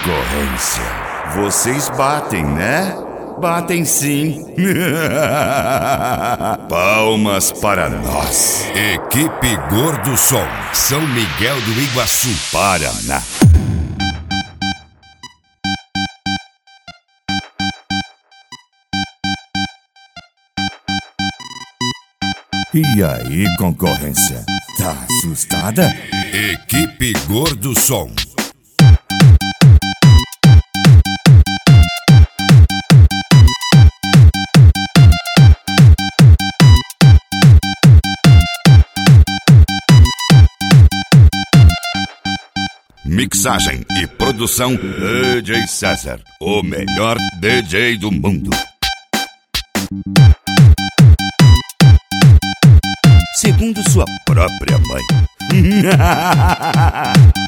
concorrência. Vocês batem, né? Batem sim. Palmas para nós. Equipe Gordo Som, São Miguel do Iguaçu, Paraná. E aí, concorrência? Tá assustada? Equipe Gordo Som. Mixagem e produção DJ César, o melhor DJ do mundo. Segundo sua própria mãe.